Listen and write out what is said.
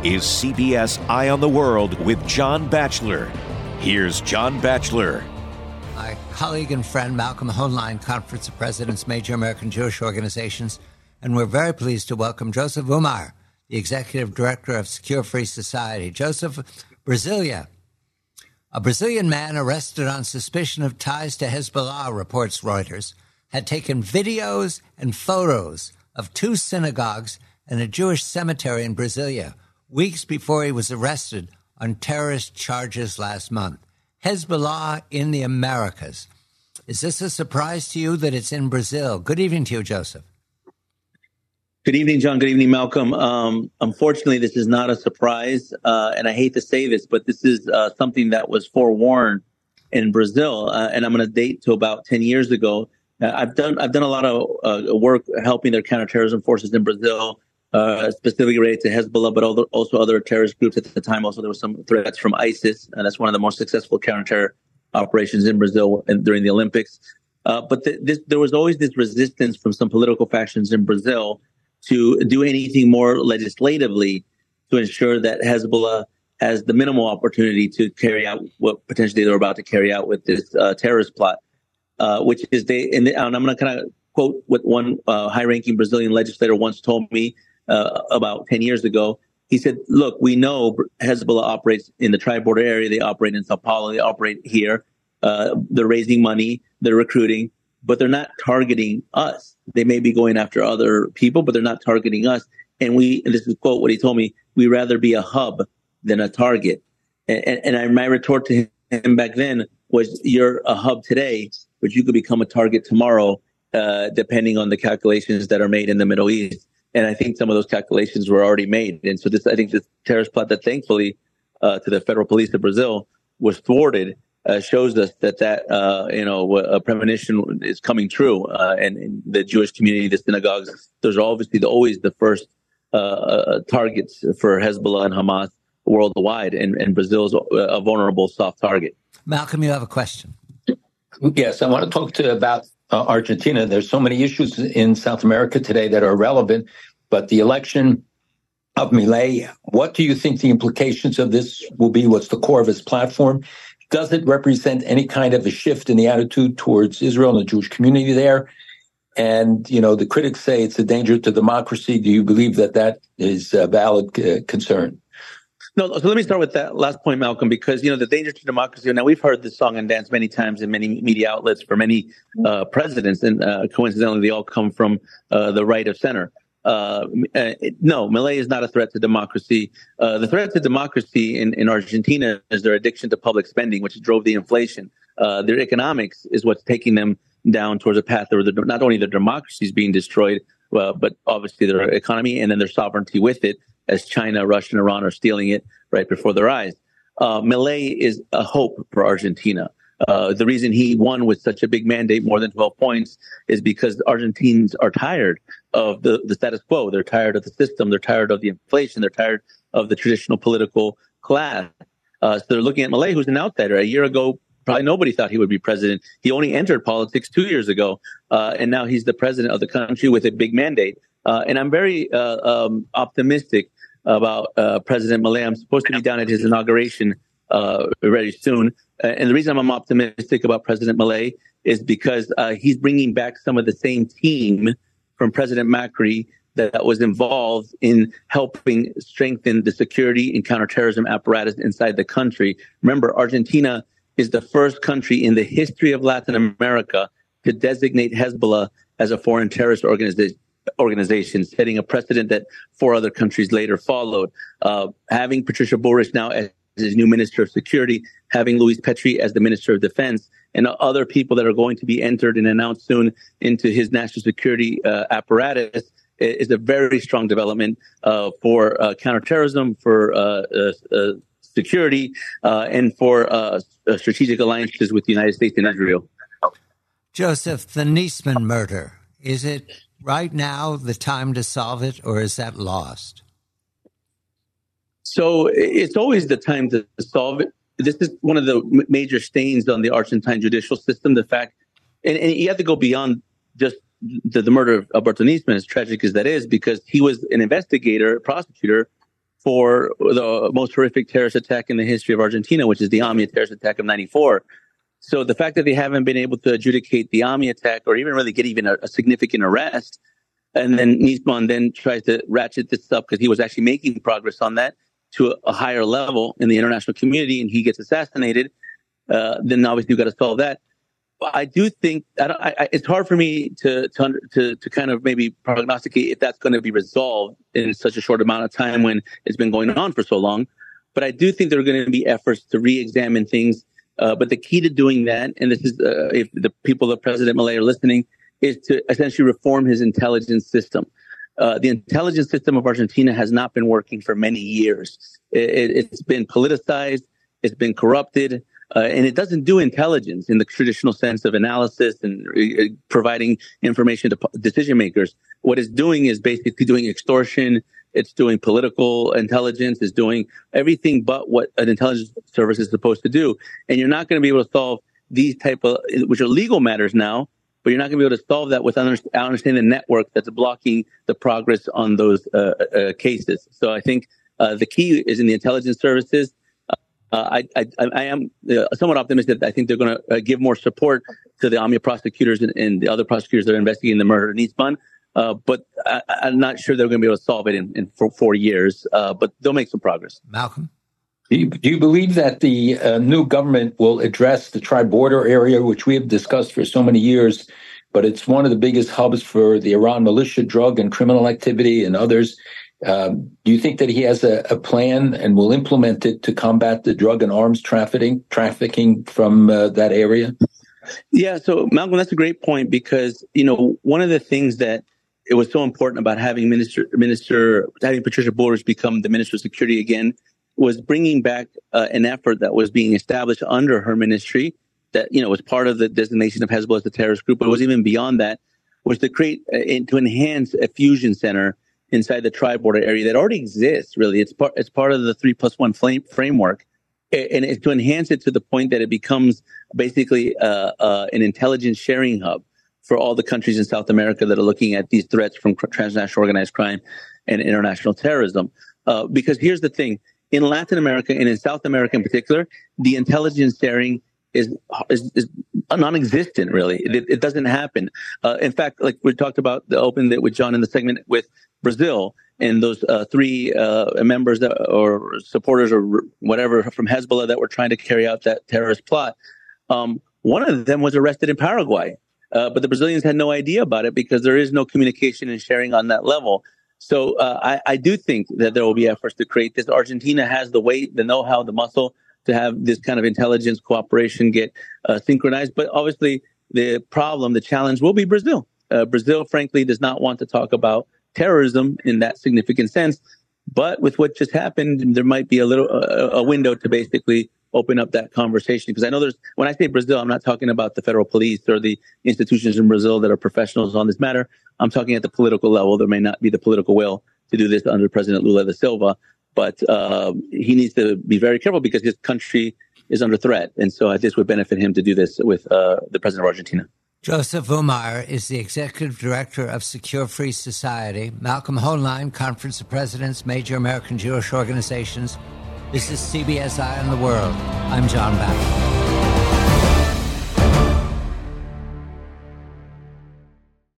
is CBS Eye on the World with John Batchelor. Here's John Batchelor. My colleague and friend Malcolm Hoenlein, Conference of Presidents, Major American Jewish Organizations, and we're very pleased to welcome Joseph Umar, the Executive Director of Secure Free Society. Joseph, Brasilia. A Brazilian man arrested on suspicion of ties to Hezbollah, reports Reuters, had taken videos and photos of two synagogues and a Jewish cemetery in Brasilia weeks before he was arrested on terrorist charges last month. Hezbollah in the Americas. Is this a surprise to you that it's in Brazil? Good evening to you, Joseph. Good evening, John. Good evening, Malcolm. Unfortunately, this is not a surprise, and I hate to say this, but this is something that was forewarned in Brazil, and I'm going to date to about 10 years ago. I've done a lot of work helping their counterterrorism forces in Brazil, specifically related to Hezbollah, but also other terrorist groups at the time. Also, there were some threats from ISIS, and that's one of the most successful counterterror operations in Brazil during the Olympics. But there was always this resistance from some political factions in Brazil to do anything more legislatively to ensure that Hezbollah has the minimal opportunity to carry out what potentially they're about to carry out with this terrorist plot, which is and I'm going to kind of quote what one high-ranking Brazilian legislator once told me about 10 years ago. He said, look, we know Hezbollah operates in the tri-border area. They operate in Sao Paulo. They operate here. They're raising money. They're recruiting, but they're not targeting us. They may be going after other people, but they're not targeting us. And this is quote what he told me, we rather be a hub than a target. And my retort to him back then was, you're a hub today, but you could become a target tomorrow, depending on the calculations that are made in the Middle East. And I think some of those calculations were already made. And so I think this terrorist plot that thankfully to the federal police of Brazil was thwarted shows us that a premonition is coming true. And the Jewish community, the synagogues, those are obviously always the first targets for Hezbollah and Hamas worldwide. And Brazil is a vulnerable soft target. Malcolm, you have a question. Yes, I want to talk about Argentina. There's so many issues in South America today that are relevant, but the election of Milei, what do you think the implications of this will be? What's the core of his platform? Does it represent any kind of a shift in the attitude towards Israel and the Jewish community there? And, the critics say it's a danger to democracy. Do you believe that is a valid concern? No, so let me start with that last point, Malcolm, because, the danger to democracy. Now, we've heard this song and dance many times in many media outlets for many presidents, and coincidentally, they all come from the right of center. No, Milei is not a threat to democracy. The threat to democracy in Argentina is their addiction to public spending, which drove the inflation. Their economics is what's taking them down towards a path where not only their democracy is being destroyed, but obviously their economy and then their sovereignty with it, as China, Russia, and Iran are stealing it right before their eyes. Milei is a hope for Argentina. The reason he won with such a big mandate, more than 12 points, is because Argentines are tired of the status quo. They're tired of the system. They're tired of the inflation. They're tired of the traditional political class. So they're looking at Milei, who's an outsider. A year ago, probably nobody thought he would be president. He only entered politics 2 years ago, and now he's the president of the country with a big mandate. And I'm very optimistic about President Milei. I'm supposed to be down at his inauguration very soon. And the reason I'm optimistic about President Milei is because he's bringing back some of the same team from President Macri that was involved in helping strengthen the security and counterterrorism apparatus inside the country. Remember, Argentina is the first country in the history of Latin America to designate Hezbollah as a foreign terrorist organization, setting a precedent that 4 other countries later followed. Having Patricia Bullrich now as his new Minister of Security, having Luis Petri as the Minister of Defense, and other people that are going to be entered and announced soon into his national security apparatus is a very strong development for counterterrorism, for security, and for strategic alliances with the United States and Israel. Joseph, the Nisman murder, is it right now the time to solve it, or is that lost? So it's always the time to solve it. This is one of the major stains on the Argentine judicial system. The fact, and you have to go beyond just the murder of Alberto Nisman, as tragic as that is, because he was an investigator, a prosecutor for the most horrific terrorist attack in the history of Argentina, which is the AMIA terrorist attack of '94. So the fact that they haven't been able to adjudicate the AMIA attack or even really get even a significant arrest, and then Nisman then tries to ratchet this up because he was actually making progress on that to a higher level in the international community, and he gets assassinated, then obviously you've got to solve that. But I do think it's hard for me to kind of maybe prognosticate if that's going to be resolved in such a short amount of time when it's been going on for so long. But I do think there are going to be efforts to re-examine things. But the key to doing that, and this is if the people of President Milei are listening, is to essentially reform his intelligence system. The intelligence system of Argentina has not been working for many years. It's been politicized, it's been corrupted, and it doesn't do intelligence in the traditional sense of analysis and providing information to decision makers. What it's doing is basically doing extortion. It's doing political intelligence. It's doing everything but what an intelligence service is supposed to do. And you're not going to be able to solve these type of, which are legal matters now, but you're not going to be able to solve that without understanding the network that's blocking the progress on those cases. So I think the key is in the intelligence services. I am somewhat optimistic that I think they're going to give more support to the AMIA prosecutors and the other prosecutors that are investigating the murder of Nisman. But I'm not sure they're going to be able to solve it in 4 years. But they'll make some progress. Malcolm? Do you believe that the new government will address the tri-border area, which we have discussed for so many years, but it's one of the biggest hubs for the Iran militia, drug and criminal activity and others? Do you think that he has a plan and will implement it to combat the drug and arms trafficking from that area? Yeah, so Malcolm, that's a great point because, one of the things that it was so important about having having Patricia Bullrich become the Minister of Security again was bringing back an effort that was being established under her ministry that, was part of the designation of Hezbollah as a terrorist group, but it was even beyond that, was to create, to enhance a fusion center inside the tri-border area that already exists, really. It's part of the 3+1 framework. And it's to enhance it to the point that it becomes basically an intelligence sharing hub for all the countries in South America that are looking at these threats from transnational organized crime and international terrorism. Because here's the thing. In Latin America and in South America in particular, the intelligence sharing is non-existent, really. It doesn't happen. In fact, like we talked about with John in the segment with Brazil and those 3 members or supporters or whatever from Hezbollah that were trying to carry out that terrorist plot. One of them was arrested in Paraguay, but the Brazilians had no idea about it because there is no communication and sharing on that level. So I do think that there will be efforts to create this. Argentina has the weight, the know-how, the muscle to have this kind of intelligence cooperation get synchronized. But obviously, the challenge will be Brazil. Brazil, frankly, does not want to talk about terrorism in that significant sense. But with what just happened, there might be a window to basically open up that conversation. Because I know when I say Brazil, I'm not talking about the federal police or the institutions in Brazil that are professionals on this matter. I'm talking at the political level. There may not be the political will to do this under President Lula da Silva, but he needs to be very careful because his country is under threat. And so this would benefit him to do this with the president of Argentina. Joseph Umar is the Executive Director of Secure Free Society. Malcolm Hoenlein, Conference of Presidents, Major American Jewish Organizations. This is CBS Eye on the World. I'm John Batchelor.